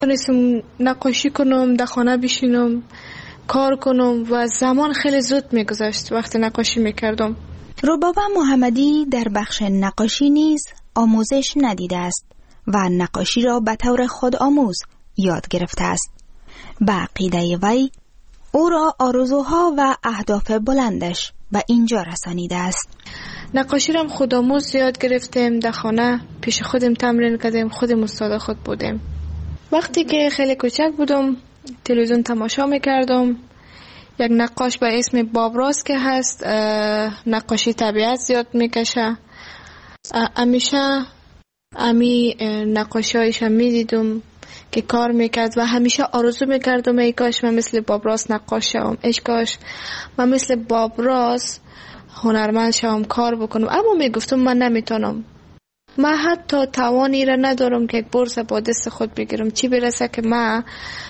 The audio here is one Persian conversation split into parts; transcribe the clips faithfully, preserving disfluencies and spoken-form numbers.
نیستم نقاشی کنم، در خانه بشینم کار کنم و زمان خیلی زود میگذشت وقتی نقاشی میکردم. ربابه محمدی در بخش نقاشی نیز آموزش ندیده است و نقاشی را به طور خود آموز یاد گرفته است. به عقیده وی او را آرزوها و اهداف بلندش به اینجا رسانیده است. نقاشی را خود آموز یاد گرفتیم، در خانه پیش خودم تمرین کردیم، خودم استاد خود بودیم. وقتی که خیلی کوچک بودم تلویزیون تماشا میکردم، یک نقاش به اسم بابراس که هست نقاشی طبیعت زیاد میکشه، همیشه امی نقاشی هایش هم میدیدم که کار میکرد و همیشه آرزو میکردم ای کاش من مثل بابراس نقاش شوم، ای کاش من مثل بابراس هنرمند شوم، کار بکنم. اما میگفتم من نمیتونم، من حتی توانی را ندارم که یک برس با دست خود بگیرم، چی برسه که من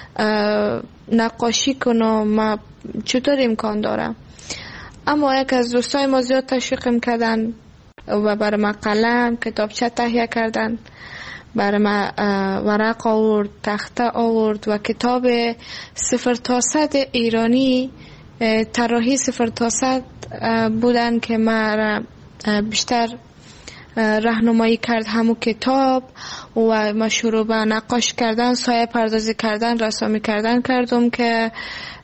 نقاشی کنم، من چطور امکان دارم. اما یک از دوستای ما زیاد تشویقم کردن و برای من قلم کتابچه تهیه کردن، برای من ورق آورد، تخته آورد و کتاب صفر تا صد ایرانی، طراحی صفر تا صد بودن که من بیشتر راهنمایی کرد همون کتاب و ما شروع به نقاش کردن، سایه پردازی کردن، رسامی کردن کردم که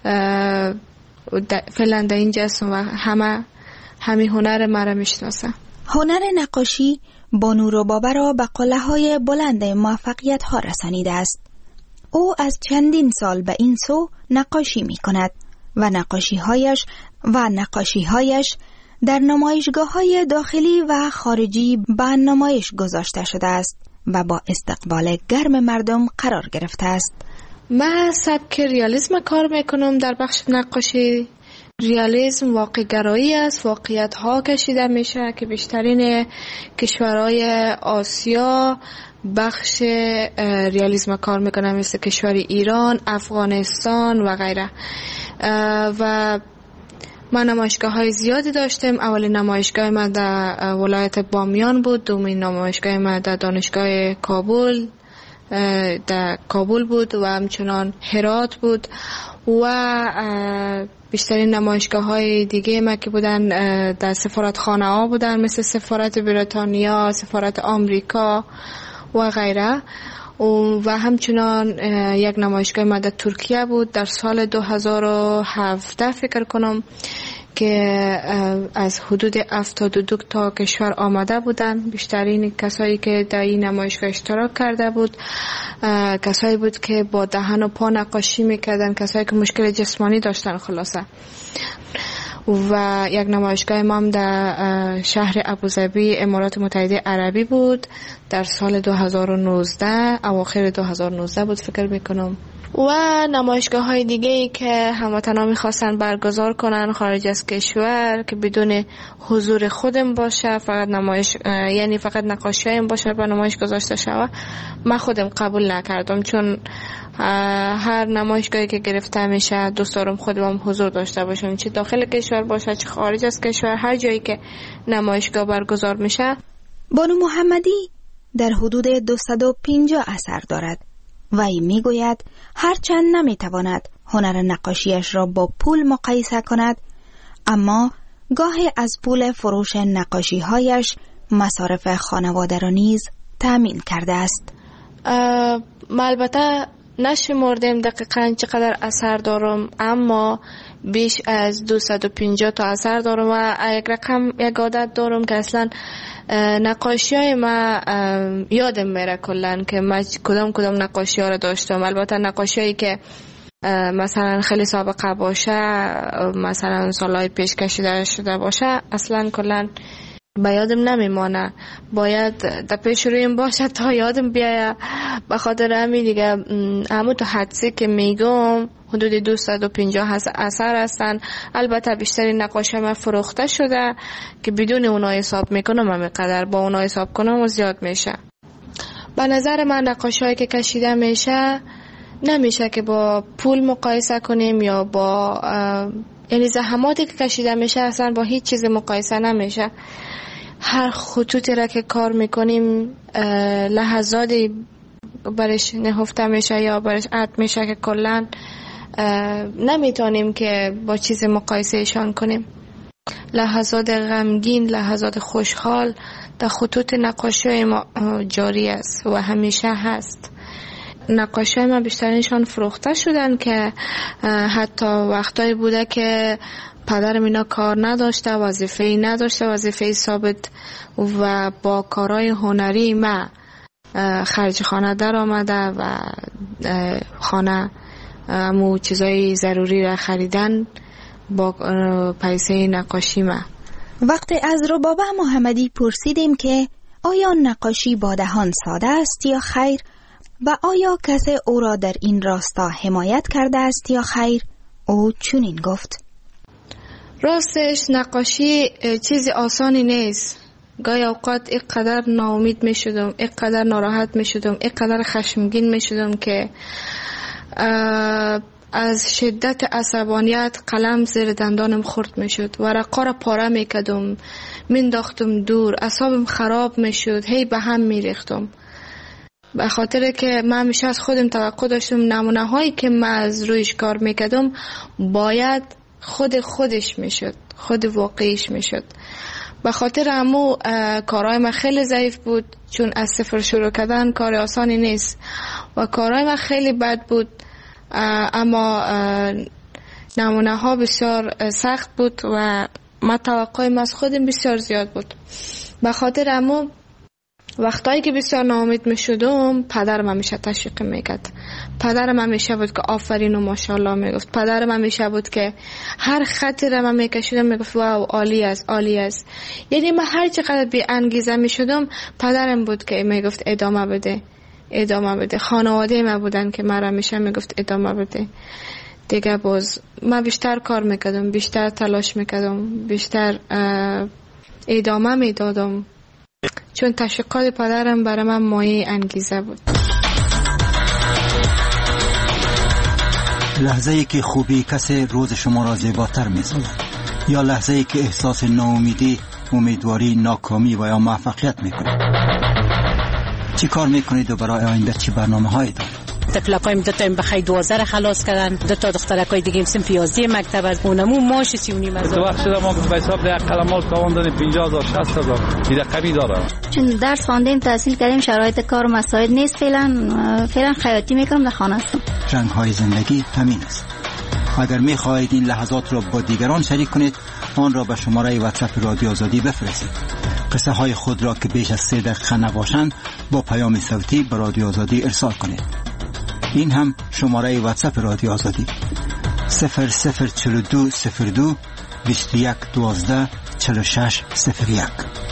فعلا در اینجا هستم و همه همین هنر مرا میشناسه. هنر نقاشی بانو ربابه را به قله‌های بلند موفقیت ها رسانیده است. او از چندین سال به این سو نقاشی می کند و نقاشی هایش و نقاشی هایش در نمایشگاه های داخلی و خارجی به نمایش گذاشته شده است و با استقبال گرم مردم قرار گرفته است. من سبک ریالیسم کار میکنم در بخش نقاشی. ریالیسم واقع گرایی است، واقعیت ها کشیده میشه که بیشترین کشورهای آسیا بخش ریالیسم کار میکنن، مثل کشور ایران، افغانستان و غیره. و من نمایشگاه های زیادی داشتم. اولین نمایشگاه من در ولایت بامیان بود، دومین نمایشگاه من در دانشگاه کابل در کابل بود و همچنان هرات بود و بیشترین نمایشگاه های دیگه ما که بودن در سفارت خانه ها بودن، مثل سفارت بریتانیا، سفارت آمریکا و غیره. و همچنان یک نمایشگاه ما در ترکیه بود در سال دو هزار و هفده فکر کنم که از حدود هفتاد و دو تا کشور آمده بودن. بیشترین کسایی که در این نمایشگاه اشتراک کرده بود کسایی بود که با دهن و پا نقاشی میکردن، کسایی که مشکل جسمانی داشتن خلاصه. و یک نمایشگاه ما هم در شهر ابوظبی امارات متحده عربی بود در سال دو هزار و نوزده، اواخر دو هزار و نوزده بود فکر میکنم. و نمایشگاه های دیگه ای که هموطنا میخواستن برگزار کنن خارج از کشور که بدون حضور خودم باشه، فقط نمایش یعنی فقط نقاشی هایم باشه و نمایش گذاشته شود، من خودم قبول نکردم، چون هر نمایشگاهی که گرفته میشه دوست دارم خودم حضور داشته باشم، چه داخل کشور باشه چه خارج از کشور، هر جایی که نمایشگاه برگزار میشه. بانو محمدی در حدود دویست و پنجاه اثر دارد. وی میگوید هرچند نمیتواند هنر نقاشیش را با پول مقایسه کند، اما گاهی از پول فروش نقاشی هایش مصارف خانواده را نیز تأمین کرده است. ما البته نشمردیم دقیقاً چقدر اثر دارم، اما بیش از دویست و پنجاه تا اثر دارم و یک رقم یک عادت دارم که اصلا نقاشی های ما یادم میره کلن که من کدام کدام نقاشی ها رو داشتم. البته نقاشی هایی که مثلا خیلی سابقه باشه، مثلا سالهای پیش کشیده شده باشه، اصلا کلن به یادم نمیمانه، باید در پیش رویم باشه تا یادم بیایه. به خاطر همین دیگه همون تو حدسی که میگم حدود دویست و پنجاه اثر هستن. البته بیشتری نقاشی من فروخته شده که بدون اونا حساب میکنم، همینقدر با اونا حساب کنم و زیاد میشه. به نظر من نقاشی هایی که کشیده میشه نمیشه که با پول مقایسه کنیم یا با یعنی زحماتی که کشیده میشه اصلا با هیچ چیز مقایسه نمیشه. هر خطوطی را که کار میکنیم لحظاتی برش نهفته میشه یا برش عد میشه که کلا نمیتونیم که با چیز مقایسهشان کنیم. لحظات غمگین، لحظات خوشحال در خطوط نقاشی ما جاری است و همیشه هست. نقاشی ما بیشترینشان فروخته شدن که حتی وقتایی بوده که پدرم اینا کار نداشته، وظیفه‌ای نداشته، وظیفه ثابت و با کارهای هنری ما خرج خانه در آمده و خانه امو چیزای ضروری را خریدن با پیسه نقاشی ما. وقتی از ربابه محمدی پرسیدیم که آیا نقاشی با دهان ساده است یا خیر و آیا کسی او را در این راستا حمایت کرده است یا خیر، او چنین گفت: راستش نقاشی چیز آسانی نیست. گاهی اوقات اینقدر ناامید می شدم، اینقدر ناراحت می شدم، اینقدر خشمگین می شدم که از شدت عصبانیت قلم زیر دندانم خورد می شد، ورقا را پاره می کدم، مینداختم دور، اعصابم خراب می شد، هی به هم می ریختم. به خاطر که من همیشه از خودم توقع داشتم نمونه هایی که من از رویش کار می کدم باید خود خودش می شد، خود واقعیش می شد. به خاطر همو کارهای من خیلی ضعیف بود، چون از صفر شروع کردن کار آسانی نیست و کارهای من خیلی بد بود، اما نمونه ها بسیار سخت بود و من توقعیم از خودم بسیار زیاد بود. به خاطر همو وقتایی که بسیار ناامید می شدم پدرم همیشه تشویق میکرد. پدرم همیشه بود که آفرین و ماشاءالله میگفت. پدرم همیشه بود که هر خطی را من میکشیدم میگفت واو عالی است عالی است. یعنی من هر چقدر بی انگیزه می شدم پدرم بود که میگفت ادامه بده ادامه بده. خانواده ما بودن که من همیشه میگفت ادامه بده. دیگه باز من بیشتر کار میکردم، بیشتر تلاش میکردم، بیشتر ادامه میدادم، چون تشویقات پدرم برای من مایه انگیزه بود. لحظه ای که خوبی کسی روز شما را زیباتر می‌سازد یا لحظه ای که احساس ناامیدی، امیدواری، ناکامی و یا موفقیت میکنید؟ چی کار میکنید و برای آینده چی برنامه هایی دارید؟ تفلقایم دو تا این بخی دوازده خلاص کردن، دو تا دخترکای دیگه سن پیازی مکتب از اونمو ماش سی و نیم هزار. تو وقت شده ما به حساب ده قلمات کواندن پنجاه هزار شصت هزار دیگه قوی داره. چون درس خواندیم تحصیل کردیم شرایط کار مساعد نیست، فعلا فعلا خیاطی میکنم در خانه هستم. رنگ های زندگی همین است. اگر میخواهید این لحظات را با دیگران شریک کنید آن را به شماره واتساپ رادیو آزادی بفرستید. قصه های خود را که بیش از سه دقیقه نباشند با پیام صوتی به رادیو آزادی ارسال کنید. این هم شماره واتساپ رادیو آزادی صفر صفر چهل و دو صفر دو بیست و یک دوازده چهل و شش صفر یک.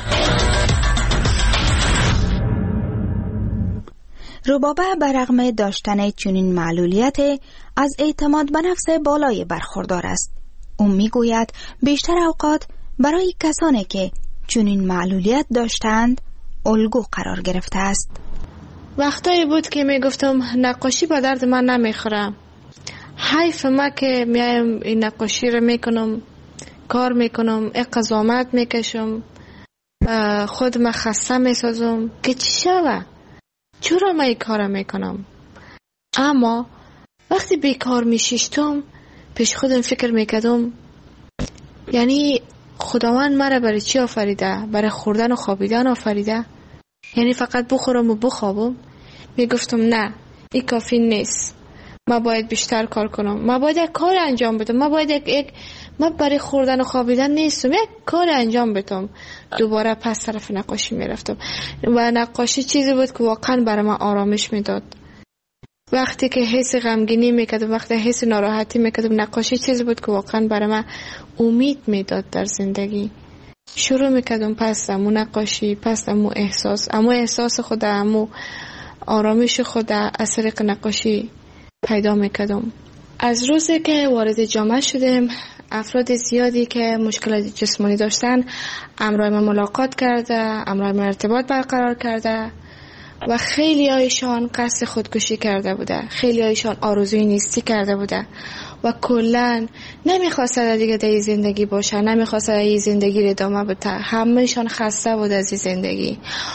ربابه برغم داشتن چنین معلولیت از اعتماد به نفس بالای برخوردار است. او میگوید بیشتر اوقات برای کسانی که چنین معلولیت داشتند الگو قرار گرفته است. وقتایی بود که میگفتم نقاشی با درد من نمیخوره، حیف ما که میایم این نقاشی رو میکنم، کار میکنم، اقضامت میکشم، خود ما خسته میسازم که چی شوه، چرا ما این کار میکنم. اما وقتی بیکار میشیشتم پیش خودم فکر میکردم یعنی خداوند مرا برای چی آفریده؟ برای خوردن و خوابیدن آفریده؟ یعنی فقط بخورم و بخوابم؟ میگفتم نه، این کافی نیست، ما باید بیشتر کار کنم، ما باید یک کار انجام بدم، ما باید یک, یک ما برای خوردن و خوابیدن نیستم، یک کار انجام بدم. دوباره پس طرف نقاشی میرفتم و نقاشی چیزی بود که واقعا برای من آرامش میداد. وقتی که حس غمگینی میکردم، وقتی حس ناراحتی میکردم، نقاشی چیزی بود که واقعا برای من امید میداد در زندگی. شروع میکردم پس امو نقاشی، پس امو احساس، امو احساس خود، امو آرامش خود از طریق نقاشی پیدا میکردم. از روزی که وارد جامعه شدم افراد زیادی که مشکلات جسمانی داشتن همراه من ملاقات کرده، همراه من ارتباط برقرار کرده و خیلی هایشان قصد خودکشی کرده بوده، خیلی هایشان آرزوی نیستی کرده بوده و کلن نمیخواستن دیگه در زندگی باشن، نمیخواستن این زندگی رو ادامه بده. همهشان خسته بود از این زندگی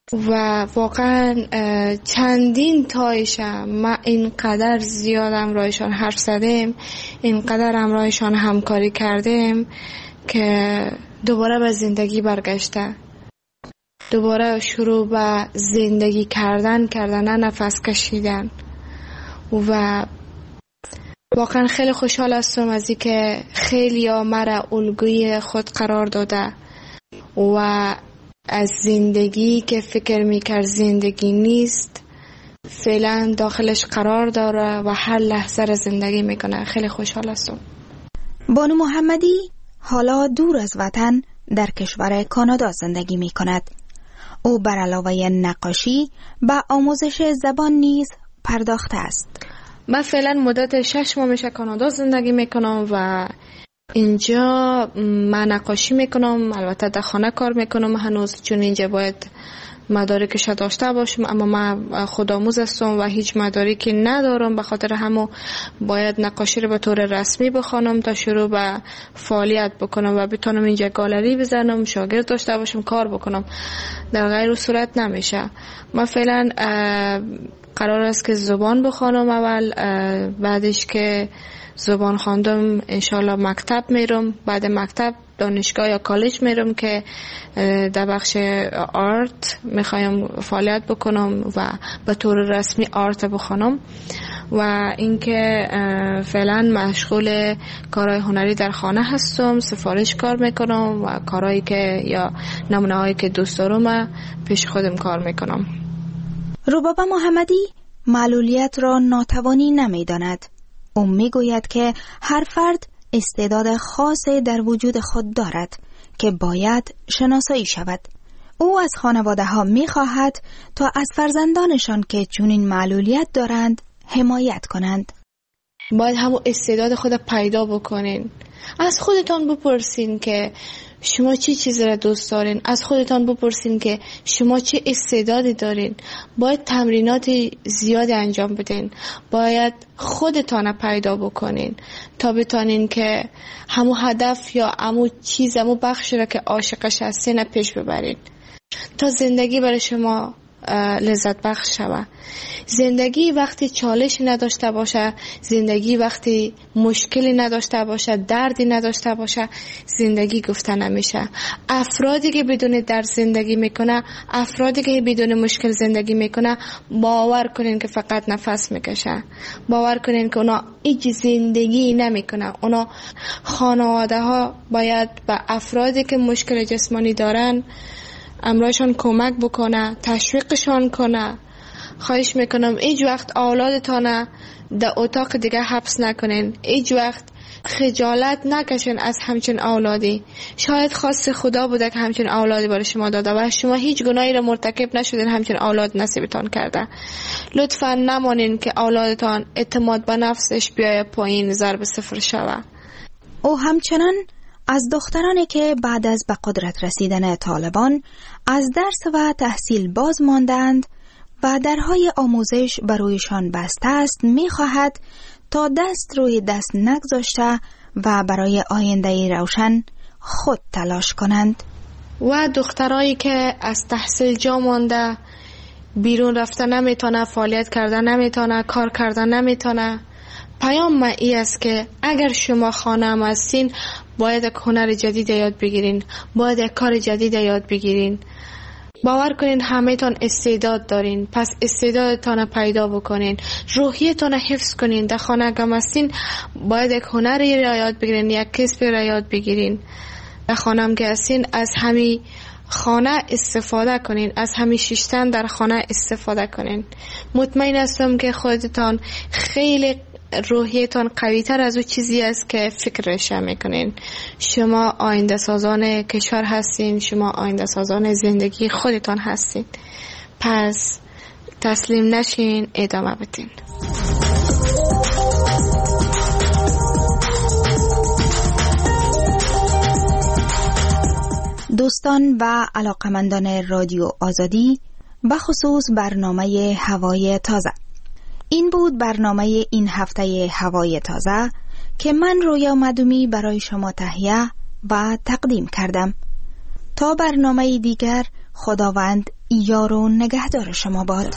و واقعا چندین تایشم ما اینقدر زیاد امرایشان حرف زدیم، اینقدر امرایشان همکاری کردیم که دوباره به زندگی برگشته، دوباره شروع به زندگی کردن کردن نفس کشیدن و واقعا خیلی خوشحال هستم از اینکه خیلی ها مرا الگوی خود قرار داده و از زندگی که فکر میکرد زندگی نیست فعلا داخلش قرار داره و هر لحظه را زندگی میکنه. خیلی خوشحال هستم. بانو محمدی حالا دور از وطن در کشور کانادا زندگی میکند. او بر علاوه نقاشی به آموزش زبان نیز پرداخته است. من فعلا مدت شش ماه میشه کانادا زندگی میکنم و اینجا من نقاشی میکنم. البته در خانه کار میکنم هنوز، چون اینجا باید مدارکش داشته باشم، اما من خودآموز هستم و هیچ مدارکی ندارم، به خاطر همو باید نقاشی رو به طور رسمی بخوانم تا شروع به فعالیت بکنم و بتونم اینجا گالری بزنم، شاگرد داشته باشم، کار بکنم. در غیر صورت نمیشه. من فعلا قرار است که زبان بخوانم اول، بعدش که زبان خواندم انشالله مکتب میرم، بعد مکتب دانشگاه یا کالج میرم که در بخش آرت میخوایم فعالیت بکنم و به طور رسمی آرت بخوانم و اینکه فعلا مشغول کارهای هنری در خانه هستم، سفارش کار میکنم و کارهایی که یا نمونه هایی که دوست دارم پیش خودم کار میکنم. ربابه محمدی معلولیت را ناتوانی نمیداند. او میگوید که هر فرد استعداد خاصی در وجود خود دارد که باید شناسایی شود. او از خانواده ها میخواهد تا از فرزندانشان که چنین معلولیت دارند حمایت کنند. باید همون استعداد خود پیدا بکنین. از خودتان بپرسین که شما چی چیزی را دوست دارین، از خودتان بپرسین که شما چه استعدادی دارین. باید تمرینات زیادی انجام بدین، باید خودتان پیدا بکنین تا بتونین که همو هدف یا همو چیز، همو بخشی را که عاشقش هستین پیش ببرین تا زندگی برای شما لذت بخش شود. زندگی وقتی چالش نداشته باشه، زندگی وقتی مشکلی نداشته باشه، دردی نداشته باشه، زندگی گفته نمیشه. افرادی که بدون درد زندگی میکنه، افرادی که بدون مشکل زندگی میکنه، باور کنین که فقط نفس میکشه. باور کنین که اونا هیچ زندگی نمیکنه. اونا خانواده ها باید به افرادی که مشکل جسمانی دارن امرایشان کمک بکنه، تشویقشان کنه. خواهش میکنم هیچ وقت اولادتان در اتاق دیگه حبس نکنین، هیچ وقت خجالت نکشین از همچین اولادی. شاید خواست خدا بوده که همچین اولادی برای شما داده و شما هیچ گناهی را مرتکب نشدین، همچین اولاد نصیبتان کرده. لطفا نمانین که اولادتان اعتماد به نفسش بیای پایین، ضرب صفر شوه. او همچنان از دخترانی که بعد از به قدرت رسیدن طالبان از درس و تحصیل باز ماندند و درهای آموزش برویشان بسته است می‌خواهد تا دست روی دست نگذاشته و برای آینده روشن خود تلاش کنند. و دخترایی که از تحصیل جا مانده، بیرون رفتن نمیتونه، فعالیت کردن نمیتونه، کار کردن نمیتونه، پیام من ای است که اگر شما خانه هم هستین باید یک هنر جدید یاد بگیرین، باید یک کار جدید یاد بگیرین. باور کنین همه تان استعداد دارین، پس استعدادتان پیدا بکنین، روحیتان حفظ کنین. در خانه هم هستین باید یک هنری را یاد بگیرین، یک کسب را یاد بگیرین. در خانه هم که هستین از همین خانه استفاده کنین، از همین شیشتن در خانه استفاده کنین. مطمئن هستم که خودتان خیلی روحیتان قوی تر از او چیزی است که فکرش میکنین. شما آینده سازان کشور هستین، شما آینده سازان زندگی خودتان هستین. پس تسلیم نشین، ادامه بدین. دوستان و علاقمندان رادیو آزادی، بخصوص برنامه هوای تازه، این بود برنامه این هفته هوای تازه که من رویا مدومی برای شما تهیه و تقدیم کردم. تا برنامه دیگر، خداوند یار و نگهدار شما باد.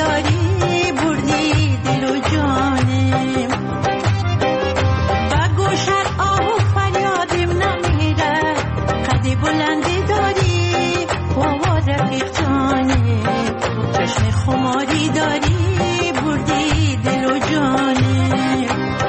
داری بردی دل و جانم و گوشت آه و فریادم نمیره قد بلندی داری بابا رفیق جانم چشم خماری داری بردی دل و جانم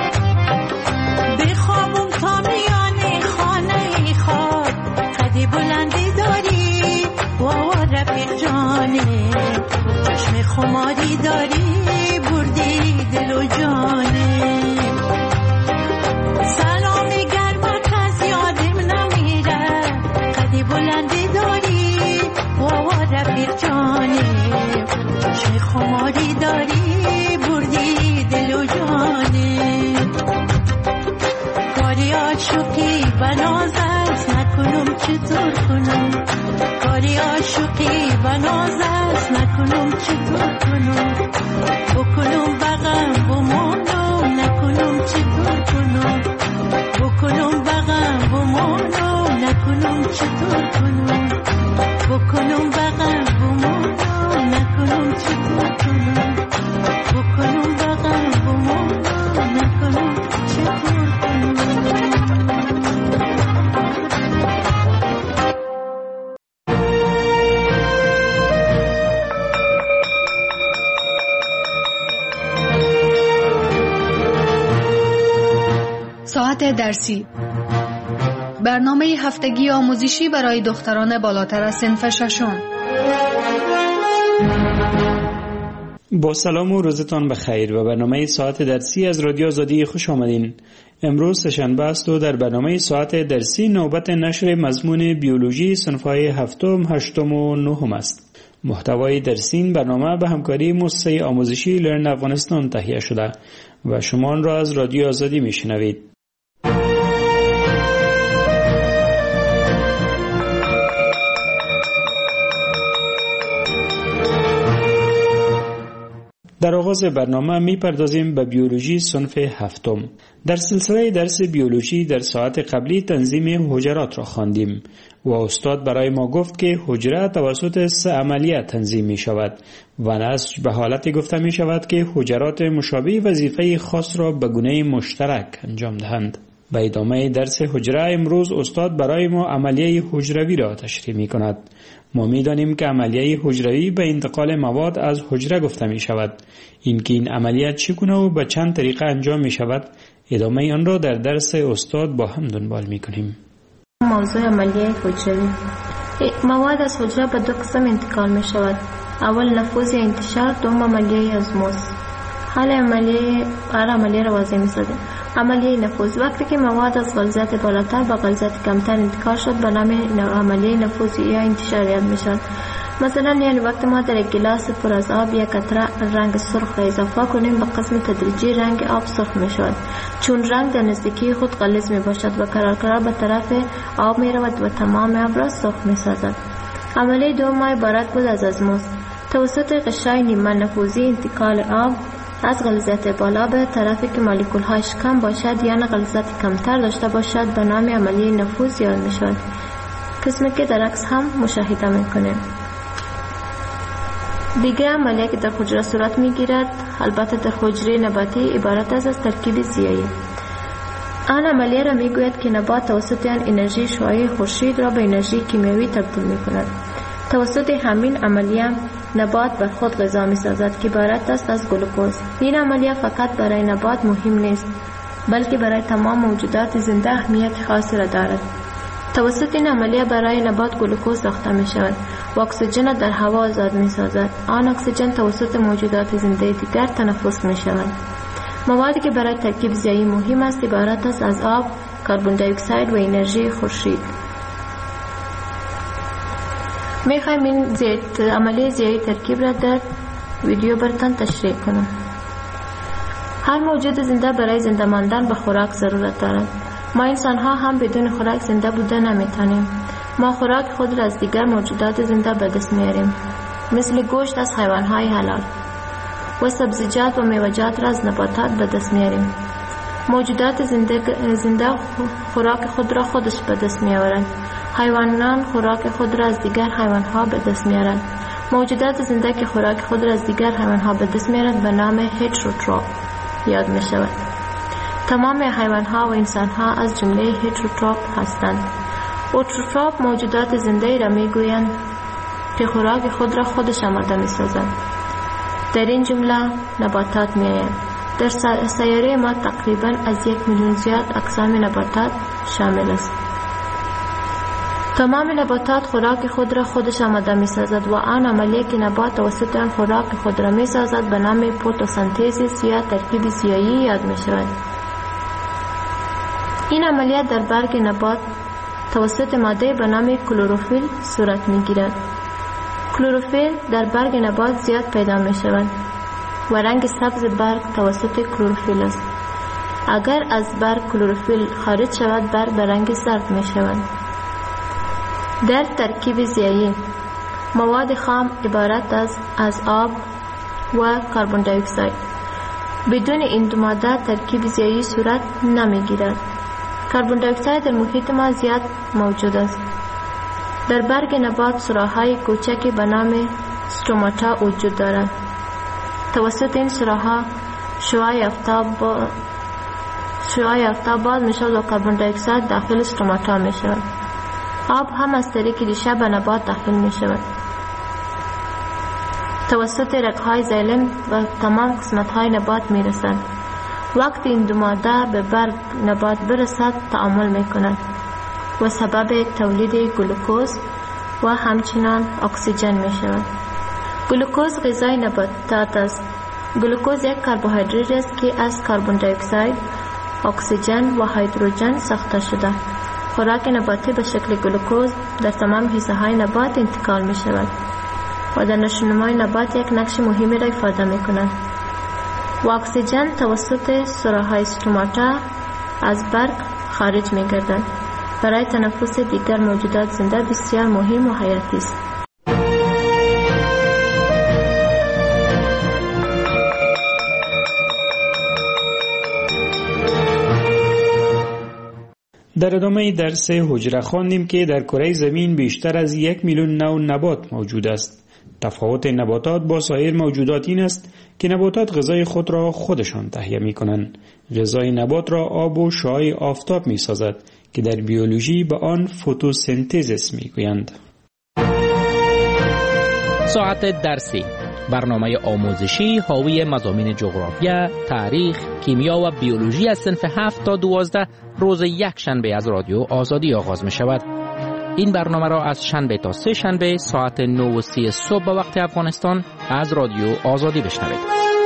بخوابم تا میان خانه خواب قد بلندی داری بابا رفیق جانم چشم خماری داری بردی دل و جانم سلام گرمت از یادم نمیره قد بلندی داری بابا رفیق جانم چشم خماری داری بردی دل و جانم کاری عاشقی بناز است نکنم چطور کنم کاری عاشقی بناز است نکنم چطور کنم بکنم بغم بمانم نکنم چطور کنم بکنم بغم بمانم نکنم چطور کنم بکنم بغم بمانم نکنم چطور کنم بکنم بغم بمانم نکنم چطور کنم. ساعت درسی، برنامه هفتگی آموزشی برای دختران بالاتر از صنف ششم. با سلام و روزتان بخیر و برنامه ساعت درسی از رادیو آزادی خوش آمدین. امروز سه‌شنبه است و در برنامه ساعت درسی نوبت نشر مضمون بیولوژی صنف‌های هفتم، هشتم و نهم است. محتوای درسی این برنامه به همکاری مؤسسه آموزشی لرن افغانستان تهیه شده و شما آن را از رادیو آزادی میشنوید. در آغاز برنامه میپردازیم به بیولوژی صنف هفتم. در سلسله درس بیولوژی در ساعت قبلی تنظیم حجرات را خواندیم و استاد برای ما گفت که حجره توسط سه عملیه تنظیم می شود و نسج به حالتی گفته می شود که حجرات مشابه وظیفه خاص را به گونه مشترک انجام دهند. به ادامه درس حجره امروز استاد برای ما عملیه حجروی را تشریح می کند. ما می دانیم که عملیه حجروی به انتقال مواد از حجره گفته می شود. اینکه این عملیات چگونه و به چند طریقه انجام می شود ادامه آن را در درس استاد با هم دنبال می کنیم. موضوع عملیه حجروی. مواد از حجره به دو قسم انتقال می شود. اول نفوذ یا انتشار، دوم عملیه ازموز. حال عملیه هر عملیه را واضح می سازیم. عملیه نفوذ وقتی که مواد از غلظت بالاتر به غلظت کمتر انتقال شد به نام عملیه نفوذ یا انتشار یاد می شود. مثلا یعنی وقتی ما در یک گلاس پر از آب یک قطره رنگ سرخ را اضافه کنیم به قسم تدریجی رنگ آب سرخ می شود، چون رنگ در نزدیکی خود غلیظ می باشد و قرار قرار به طرف آب می رود و تمام آب را سرخ می سازد. عملیه دوم عبارت بود از ازموز. توسط غشای نیمه نفوذی انتقال آب از غلظت بالا به طرفی که مولکول هاش کم باشد یا غلظت کمتر داشته باشد به نام عملیه نفوذ یاد می شود، قسمی که در عکس هم مشاهده می کنیم. دیگر عملیه که در حجره صورت می گیرد البته در حجره نباتی عبارت است از ترکیب ضیایی. آن عملیه را می گوید که نبات توسط آن انرژی شعاعی خورشید را به انرژی کیمیایی تبدیل می کند. توسط همین عملیه نبات بر خود غذا می سازد که عبارت است از گلوکوز. این عملیه فقط برای نبات مهم نیست بلکه برای تمام موجودات زنده اهمیت خاصی را دارد. توسط این عملیه برای نبات گلوکوز ساخته می شود و اکسیژن در هوا آزاد می سازد. آن اکسیژن توسط موجودات زنده دیگر تنفس می شود. موادی که برای ترکیب ضیایی مهم است عبارت است از آب، کربن دی اکساید و انرژی خورشید. می خواهیم این عملیه ضیایی ترکیب را در ویدیو براتون تشریح کنم. هر موجود زنده برای زنده ماندن به خوراک ضرورت دارد. ما انسان ها هم بدون خوراک زنده بوده نمیتونیم. ما خوراک خود را از دیگر موجودات زنده به دست میاریم، مثل گوشت از حیوان های حلال و سبزیجات و میوه‌جات را از نباتات به دست میاریم. موجودات زنده, زنده خوراک خود را خودش به دست میآورند. حیوانان خوراک خود را از دیگر حیوان ها به دست میارند. موجودات زنده که خوراک خود را از دیگر حیوانها به دست میارند به نام هتروتروف یاد می شود. تمام حیوانها و انسانها از جمله هتروتروف هستند. اوتروتروف موجودات زنده را می گویند که خوراک خود را خودش آماده می سازند. در این جمله نباتات می آیند. در سیاره ما تقریبا از یک میلیون زیاد اقسام نباتات شامل است. تمام نباتات خوراک خود را خودش آماده می سازد و آن عملیه که نبات توسط آن خوراک خود را می سازد به نام فتوسنتز یا ترکیب زیایی یاد می شود. این عملیات در برگ نبات توسط ماده به نام کلروفیل صورت می گیرد. کلروفیل در برگ نبات زیاد پیدا می شود و رنگ سبز برگ توسط کلروفیل است. اگر از برگ کلروفیل خارج شود برگ به رنگ زرد می شود. در ترکیب زیایی مواد خام عبارت از از آب و کربن دی اکساید. بدون این دو ماده ترکیب زیایی صورت نمی گیرد. کربن دی اکساید در محیط ما زیاد موجود است. در برگ نبات سوراخ‌های کوچکی به نام استروماتا وجود دارد. توسط این سوراخ‌ها شعاع آفتاب شعاع آفتاب باز می شود و کربن دی اکساید داخل استروماتا می شود. آب هم از طریق ریشه به نبات داخل می شود. توسط رگ‌های زیلم و تمام قسمت‌های نبات می رسد. وقتی این دو ماده به برگ نبات برسد تعامل می کند و سبب تولید گلوکوز و همچنان اکسیژن می شود. گلوکوز غذای نباتات است. گلوکوز یک کربوهیدرات است که از کربن دی اکساید، اکسیژن و هیدروژن ساخته شده. خوراک نباتی به شکل گلوکوز در تمام حصه های نبات انتقال می شود و در نشونمای نبات یک نقش مهمی را ایفاده می کند. و اکسیژن توسط سوراخ‌های استروماتا از برگ خارج می گردد. برای تنفس دیگر موجودات زنده بسیار مهم و حیاتی است. در ادامه درس حجره خواندیم که در کره زمین بیشتر از یک میلیون نوع نبات موجود است. تفاوت نباتات با سایر موجودات این است که نباتات غذای خود را خودشان تهیه می کنند. غذای نبات را آب و شعاع آفتاب می سازد که در بیولوژی به آن فتوسنتز می گویند. ساعت درسی، برنامه آموزشی حاوی مضامین جغرافیا، تاریخ، کیمیا و بیولوژی از صنف هفت تا دوازده روز یک شنبه از رادیو آزادی آغاز می شود. این برنامه را از شنبه تا سه شنبه ساعت نه و سی صبح به وقت افغانستان از رادیو آزادی بشنوید.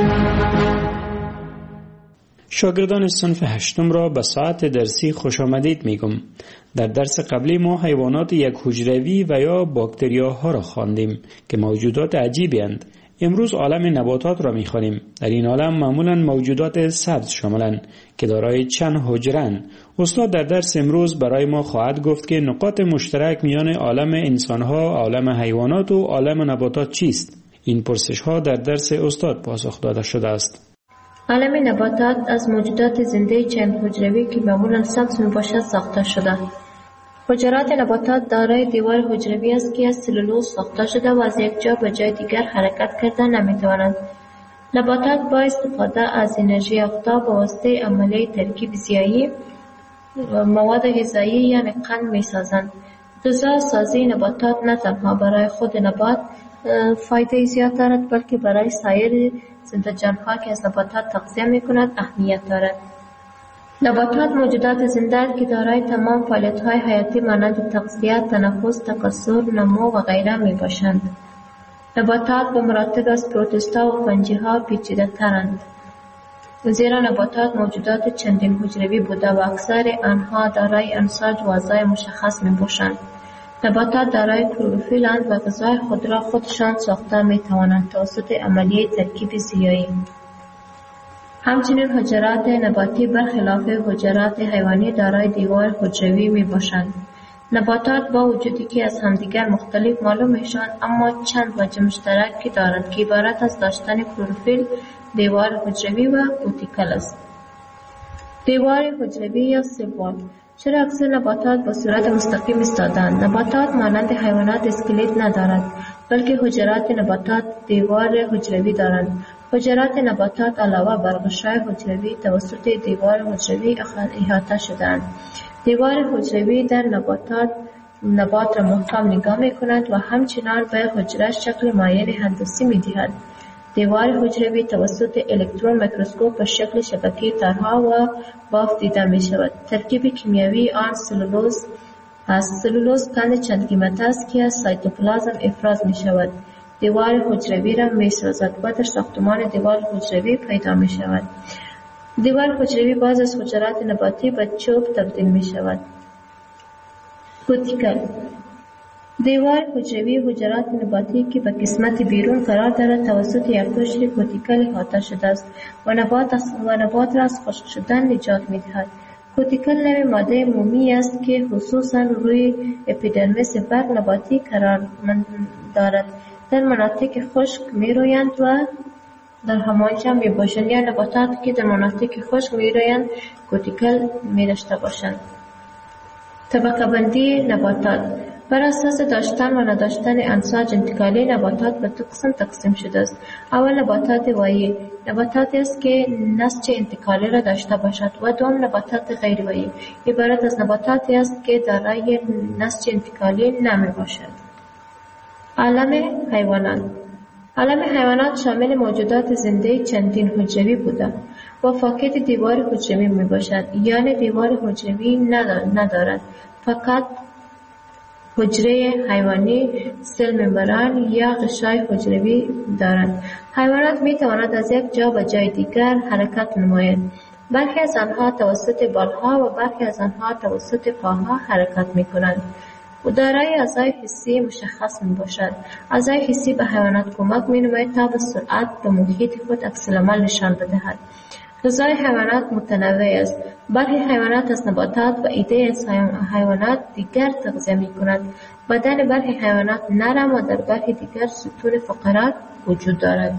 شاگردان صنف هشتم را به ساعت درسی خوش آمدید میگم. در درس قبلی ما حیوانات یک حجروی و یا باکتریاها را خواندیم که موجودات عجیبی اند. امروز عالم نباتات را میخوانیم. در این عالم معمولا موجودات سبز شاملند که دارای چند حجره‌اند. استاد در درس امروز برای ما خواهد گفت که نقاط مشترک میان عالم انسانها، عالم حیوانات و عالم نباتات چیست؟ این پرسش‌ها در درس استاد پاسخ داده شده است. عالم نباتات از موجودات زنده چند حجروی که معمولا سبز میباشد ساخته شده. حجرات نباتات دارای دیوار حجروی است که از سلولوز ساخته شده و از یک جا به جای دیگر حرکت کردن نمیتوانند. نباتات با استفاده از انرژی آفتاب به واسطه عملیه ترکیب زیایی مواد غذایی یعنی قند میسازند. غذا سازی نباتات نه تنها برای خود نبات فایده زیاد دارد بلکه برای سایر زنده جانها که از نباتات تغذیه میکند اهمیت دارد. نباتات موجودات زنده که دارای تمام فعالیت‌های حیاتی مانند تغذیه، تنفس، تکثر، نمو و غیره میباشند. نباتات به مراتب از پروتوستا و فنجی‌ها پیچیده‌ترند. زیرا نباتات موجودات چندین حجروی بوده و اکثر آنها دارای انساج و اعضای مشخص میباشند. نباتات دارای کلروفیل اند و غذای خود را خودشان ساخته میتوانند توسط عملیه ترکیب زیایی. همچنین حجرات نباتی برخلاف حجرات حیوانی دارای دیوار حجروی می باشند. نباتات با وجودی که از همدیگر مختلف معلوم میشوند اما چند وجه مشترک دارند که عبارت از داشتن کلروفیل، دیوار حجروی و کوتیکل است. دیوار حجروی یا سل وال. چرا اکثر نباتات با صورت مستقیم ایستادند؟ نباتات مانند حیوانات اسکلت ندارد. بلکه حجرات نباتات دیوار حجروی دارند. حجرات نباتات علاوه بر غشای حجروی توسط دیوار حجروی احاطه شده‌اند. دیوار حجروی در نباتات نبات را محکم نگاه می‌کند و همچنان به حجره شکل مایع هندسی می‌دهد. دیوار حجروی توسط الکترون میکروسکوپ به شکل شبکه تارها و بافت دیده می‌شود. ترکیب کیمیایی آن سلولوز است. سلولوز قند چند قیمت است که از سایتوپلازم افراز می‌شود. دیوار حجروی را می‌سازد و در ساختمان دیوار حجروی پیدا می‌شود. دیوار حجروی باز از حجرات نباتی به چوب تبدیل می‌شود. کوتیکل دیوار حجروی حجرات نباتی که به قسمت بیرون قرار دارد توسط یک قشر کوتیکل احاطه شده است و نبات و نبات را از خشک شدن نجات می‌دهد. کوتیکل نوع ماده مومی است که خصوصاً روی اپیدرمیس برگ نباتی قرار دارد. در مناطق خشک می‌رویند و در همانجا می‌باشند یا نباتات که در مناطق خشک می‌رویند کوتیکل می‌داشته باشند. طبقه بندی نباتات بر اساس داشتن و نداشتن انساج انتقالی نباتات به دو قسم تقسیم شده است. اول نباتات وایی نباتاتی است که نسج انتقالی را داشته باشد و دوم نباتات غیر وایی عبارت از نباتاتی است که دارای نسج انتقالی نمی باشد. عالم حیوانات عالم حیوانات شامل موجودات زنده چندین حجروی بوده و فاقد دیوار حجروی می باشد، یعنی دیوار حجروی ندارد، فقط حجره حیوانی، سل ممبران یا غشای حجروی دارند. حیوانات می تواند از یک جا به جای دیگر حرکت نماید. برخی از آنها توسط بالها و برخی از آنها توسط پاها حرکت می کنند و دارای اعضای حسی مشخص می باشد. اعضای حسی به حیوانات کمک می نماید تا به سرعت به محیط خود عکس‌العمل نشان بدهد. غذای حیوانات متنوع است. برخی حیوانات از نباتات و ایده از حیوانات دیگر تغذیه می کنند. بدن برخی حیوانات نرم و در برخی دیگر ستون فقرات وجود دارد.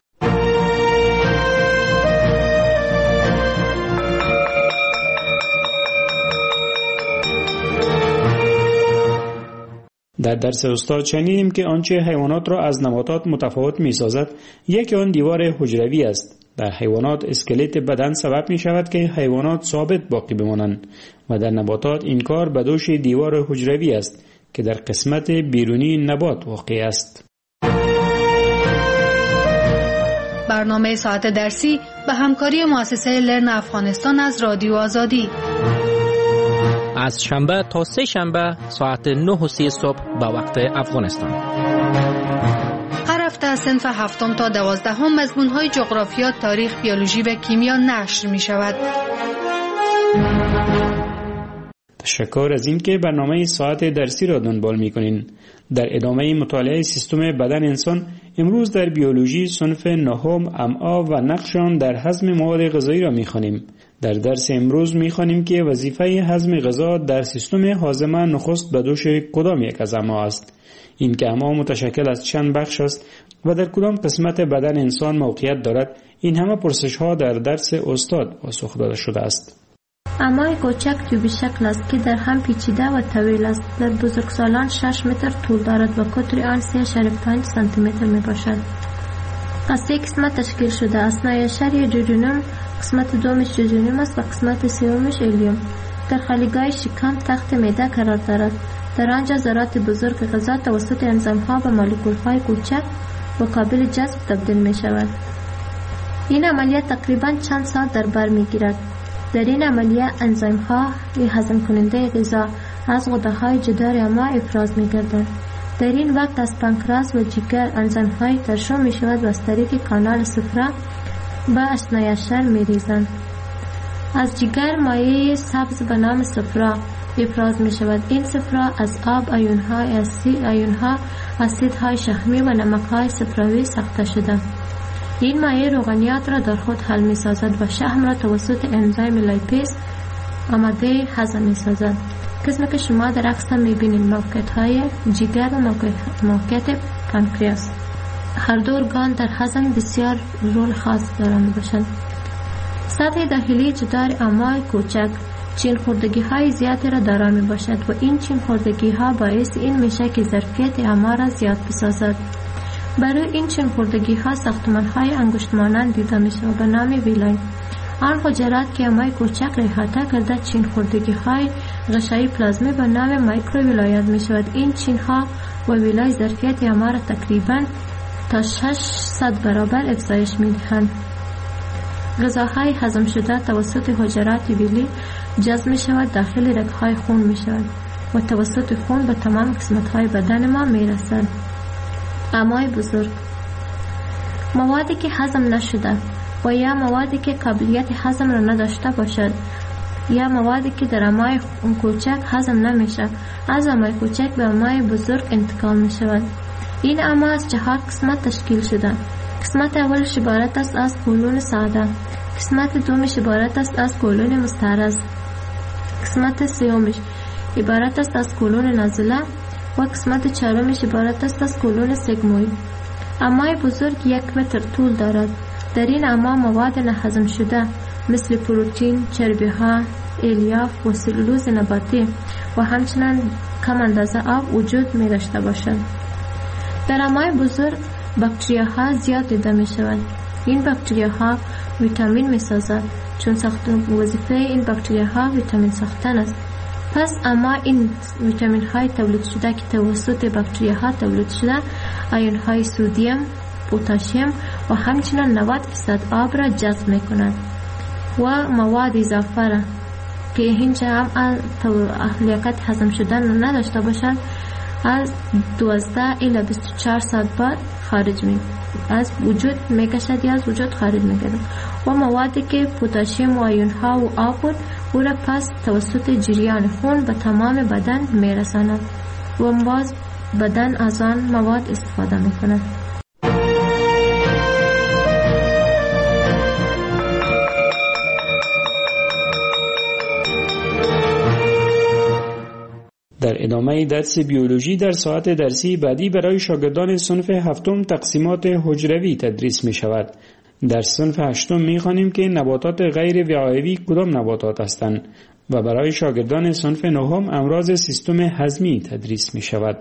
در درس استاد شنیدیم که آنچه حیوانات را از نباتات متفاوت می سازد یکی آن دیوار حجروی است. در حیوانات اسکلت بدن سبب می شود که حیوانات ثابت باقی بمانند و در نباتات این کار به دوش دیوار حجروی است که در قسمت بیرونی نبات واقع است. برنامه ساعت درسی به همکاری مؤسسه لرن افغانستان از رادیو آزادی از شنبه تا سه شنبه ساعت نه و سی صبح به وقت افغانستان. هر هفته از صنف هفتم تا دوازدهم مضمون‌های جغرافیا، تاریخ، بیولوژی و کیمیا نشر می شود. تشکر از این که برنامه ساعت درسی را دنبال می کنین. در ادامه مطالعه سیستم بدن انسان امروز در بیولوژی صنف نهم امعا و نقشان در هضم مواد غذایی را می خوانیم. در درس امروز می خوانیم که وظیفه هضم غذا در سیستم هاضمه نخست به دوش کدام یک از امعا است. این که امعا متشکل از چند بخش است و در کدام قسمت بدن انسان موقعیت دارد، این همه پرسش ها در درس استاد پاسخ داده شده است. امعای کوچک تیوبی شکل است که در هم پیچیده و طویل است. در بزرگسالان شش متر طول دارد و قطر آن سه اشاریه پنج سانتی متر می باشد. از سه قسمت تشکیل شده است. نیاشر یا جوجونم، قسمت دومش جوجونم است و قسمت سومش الیوم. در خالیگاه شکم تخت معده قرار دارد. در آنجا ذرات بزرگ غذا توسط انزیم‌ها و مولکول‌های کوچک و قابل جذب تبدیل می شود. این عملیات تقریباً چند ساعت در بر می گیرد. در این عملیه انزیم‌ها هضم کننده غذا از غده‌های جدار امعا افراز می‌گردند. در این وقت از پانکراس و جگر انزیم‌های ترشح می‌شود و از طریق کانال صفرا به نیاشر می‌ریزند. از جگر مایع سبز به نام صفرا افراز می‌شود. این صفرا از آب، آیون‌های اسید، آیون‌ها، اسیدهای شحمی و نمک‌های صفراوی ساخته شده. این مایع روغنیات را در خود حل می سازد و شحم را توسط انزیم لایپیز آماده هضم می سازد. قسمی که شما در عکس می بینید موقعیت های جگر و موقعیت پانکریاس. هر دو ارگان در هضم بسیار رول خاص دارند باشند. سطح داخلی جدار امعای کوچک چین خوردگی های زیادی را دارا می باشد و این چین خوردگی ها باعث این میشه که ظرفیت اما را زیاد بسازد. برای این چین خوردگی ها ساختمان های انگشت مانند دیده می شود به نام ویلای. آن حجرات که امای کوچک را احاطه کرده چین خوردگی های غشایی پلازمی به نام مایکرو ولایت می شود. این چین ها و ویلای ظرفیت اما را تقریبا تا ششصد برابر افزایش می دهند. غذاهای هضم شده توسط حجرات ویلی جذب می شود داخل رگهای خون می شود و توسط خون به تمام قسمت های بدن ما می رسد. امای بزرگ، موادی که هضم نشده و یا موادی که قابلیت هضم را نداشته باشد یا موادی که در امای کوچک هضم نمیشه از امای کوچک به امای بزرگ انتقال می شود. این اما از چهار قسمت تشکیل شده. قسمت اولش عبارت است از کولون ساده، قسمت دومش عبارت است از کولون مستعرض، قسمت سومش عبارت است از کولون نازله و قسمت چهارمش عبارت است از کولون سگموید. امای بزرگ یک متر طول دارد. در این اما مواد نهضم شده مثل پروتئین، چربی ها، الیاف و سلولوز نباتی و همچنین کم اندازه آب وجود می داشته باشد. در امای بزرگ باکتریاها زیاد دیده می شود. این باکتریاها ویتامین می سازد چون ساختن وظیفه این باکتریاها ویتامین ساختن است. پس اما این ویتامین های تولید شده که توسط باکتریاها تولید شده آیون های سودیم، پتاسیم و همچنین نود درصد آب را جذب می کند و مواد اضافه را که اینجا هم لیاقت هضم شدن نداشته باشد از دوازده الی بیست و چهار ساعت بعد خارج می از وجود می کشد یا از وجود خارج می کند و موادی که پتاسیم و آیون ها و آب بود او را پس توسط جریان خون به تمام بدن می رساند و باز بدن از آن مواد استفاده می کند. در ادامه درس بیولوژی در ساعت درسی بعدی برای شاگردان صنف هفتم تقسیمات حجروی تدریس می شود. در صنف هشتم می خوانیم که نباتات غیر وعایی کدام نباتات هستند و برای شاگردان صنف نهم امراض سیستم هضمی تدریس می شود.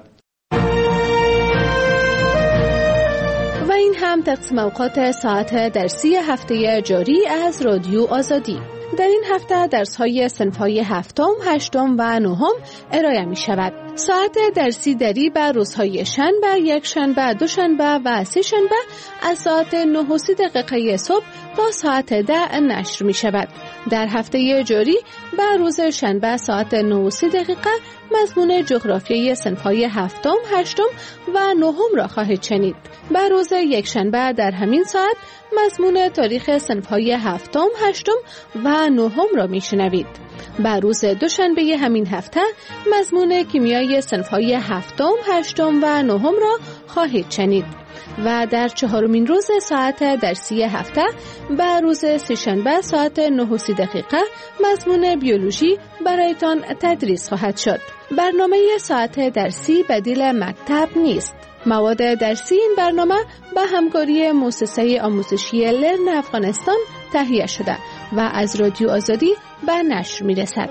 و این هم تقسیم اوقات ساعت درسی هفته جاری از رادیو آزادی. در این هفته درس‌های صنف‌های هفتم، هشتم و نهم ارائه می‌شود. ساعت درسی دری بر روزهای شنبه، یک شنبه، دو شنبه و سه شنبه از ساعت نه و سی دقیقه صبح تا ساعت ده نشر می‌شود. در هفته جاری بر روز شنبه ساعت نه و سی دقیقه مضمون جغرافیای صنف‌های هفتم، هشتم و نهم را خواهید شنید. بر روز یک شنبه در همین ساعت مضمون تاریخ صنف‌های هفتم، هشتم و نهم را میشنوید. بر روز دوشنبه همین هفته مضمون کیمیای صنف‌های هفتم، هشتم و نهم را خواهید شنید. و در چهارمین روز ساعت درسی هفته بر روز سه‌شنبه ساعت نه و سی دقیقه مضمون بیولوژی برایتان تدریس خواهد شد. برنامه ساعت درسی بدیل مکتب نیست. مواد درسی این برنامه به همکاری مؤسسه آموزشی لرن افغانستان تهیه شده و از رادیو آزادی به نشر می‌رسد.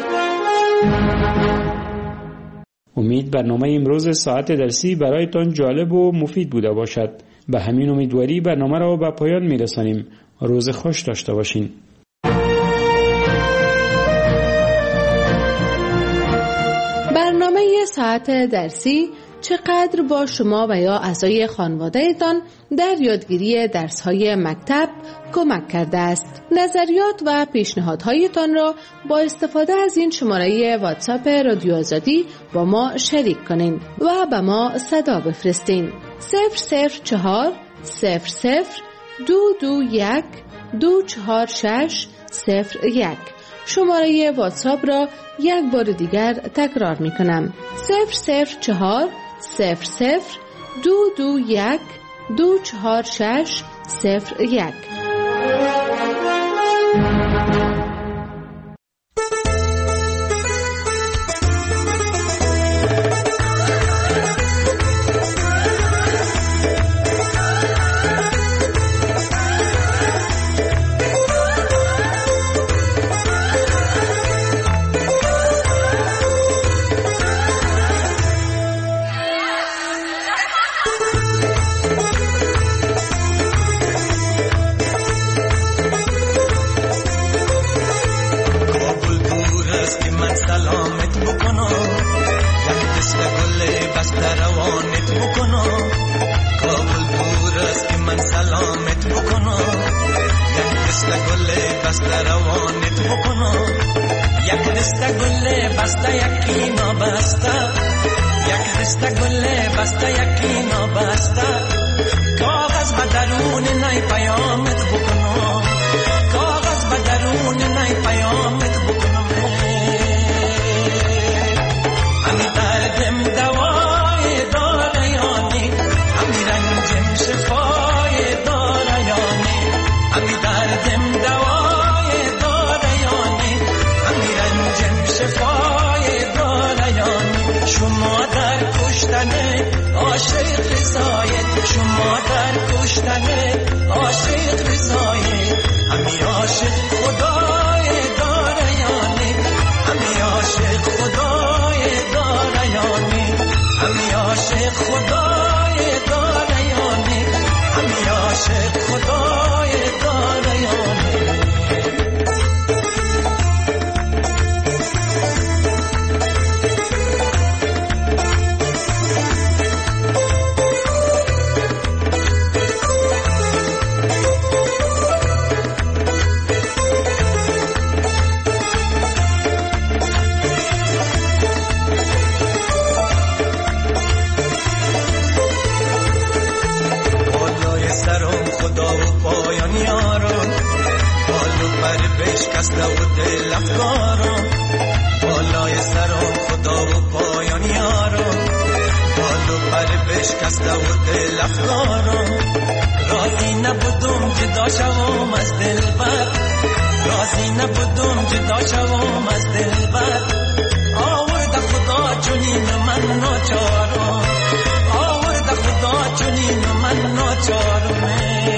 امید برنامه امروز ساعت درسی برایتان جالب و مفید بوده باشد. به همین امیدواری برنامه را به پایان می‌رسانیم. روز خوش داشته باشین. برنامه ساعت درسی چقدر با شما و یا اعضای خانواده‌تان در یادگیری درس‌های مکتب کمک کرده است. نظریات و پیشنهادهایتان را با استفاده از این شماره واتساپ رادیو آزادی با ما شریک کنین و به ما صدا بفرستین. صفر صفر چهار صفر صفر دو دو یک دو چهار شش صفر یک. شماره واتساپ را یک بار دیگر تکرار می کنم. صفر صفر چهار صفر صفر دو دو یک دو چهار شش صفر یک. دسته گل بسته روانت بکنم، یک دسته گل بسته یکی نابسته، یک دسته گل بسته یکی نابسته، کاغذ به درون نی پیامت بکنم، کاغذ به درون نی پیامت بکنم. همی دردم دوای داره یانی، همی رنجم شفای داره یانی، همی دردم دوای داره یانی، همی رنجم شفای داره یانی. شما در کشتن عاشق رضایت، شما در کشتن عاشق رضایت، همی عاشق خدای داره یانی، همی عاشق خدای داره یانی، همی عاشق خدای داره یانی، همی عاشق خدای داره یانی. بشکسته و دل افکارم، بالای سرم خدا و پایان یارم، بال و پر بشکسته و دل افکارم. راضی نبودم جدا شوم از دلبر، راضی نبودم جدا شوم از دلبر. آورده خدا چنین من ناچارم، آورده خدا چنین من ناچارم.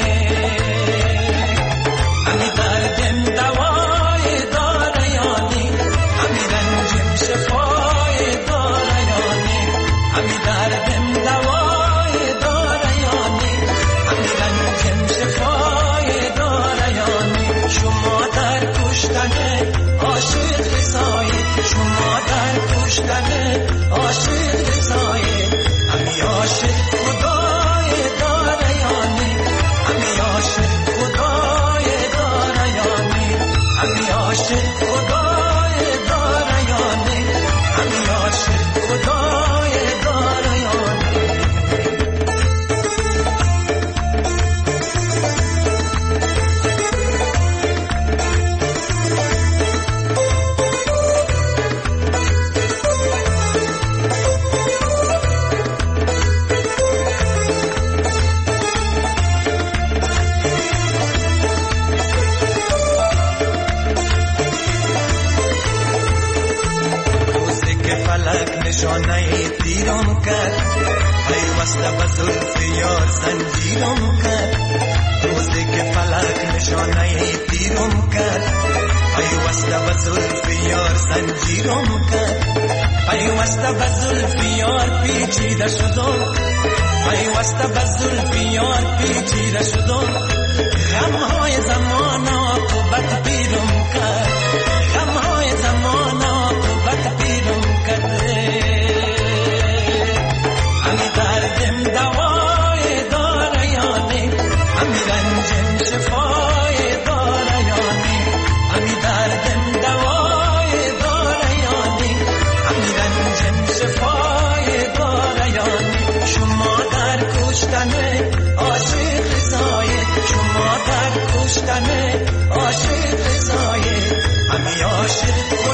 همی دردم دوای داره یانی، همی رنجم شفای داره یانی، همی دردم دوای داره یانی، همی رنجم شفای داره یانی. شما در کشتن عاشق رضایت، شما در کشتن عاشق رضایت، همی عاشق خدای داره یانی، همی عاشق خدای داره یانی، همی عاشق خدای داره یانی، همی عاشق خدای داره یانی. نشانه تیرم کرد، پیوسته به زلف یار زنجیرم کرد. روزی که فلک نشانه تیرم کرد، پیوسته به زلف یار زنجیرم کرد. پیوسته به زلف یار پیچیده شدم، پیوسته به زلف یار پیچیده شدم. غمهای زمان عاقبت پیرم کرد، غمهای زمان عاقبت پیرم کرد. همی دردم دوای داره یانی، همی رنجم شفای داره یانی، همی دردم دوای داره یانی، همی رنجم شفای داره یانی. شما در کشتن عاشق رضایت، شما در کشتن عاشق رضایت، همی عاشق